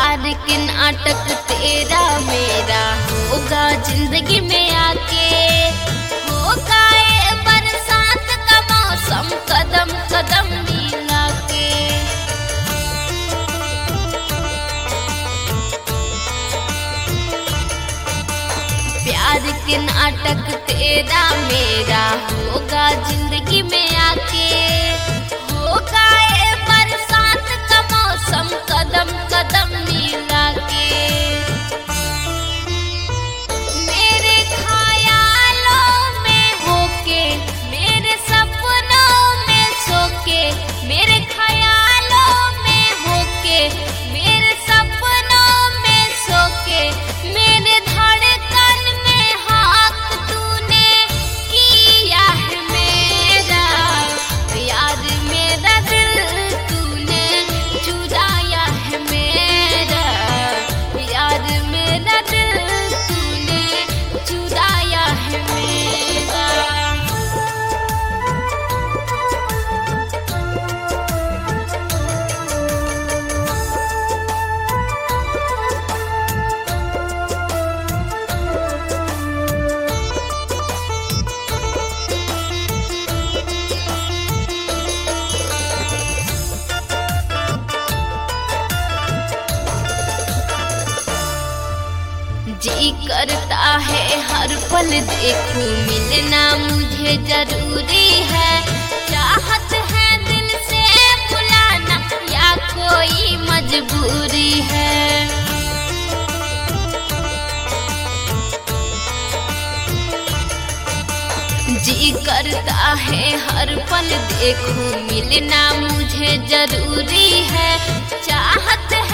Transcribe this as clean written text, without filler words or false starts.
प्यार के नाटक तेरा मेरा होगा जिंदगी में आके, होगा ये बरसात का मौसम कदम कदम मिला के। प्यार के नाटक तेरा मेरा होगा जिंदगी में आके, होगा ये बरसात का मौसम कदम कदम मिला के। मेरे ख्यालों में होके, मेरे सपनों में सोके, मेरे ख्यालों में होके, मेरे सपनों में सोके, मेरे धड़कन में हाथ तूने किया है मेरा। यार मेरा दिल तूने चुराया है मेरा, यार मेरा दिल तूने चुराया है मेरा। जी करता है हर पल देखूं, मिलना मुझे जरूरी है। चाहत है दिल से बुलाना या कोई मजबूरी है। जी करता है हर पल देखूं, मिलना मुझे जरूरी है। चाहत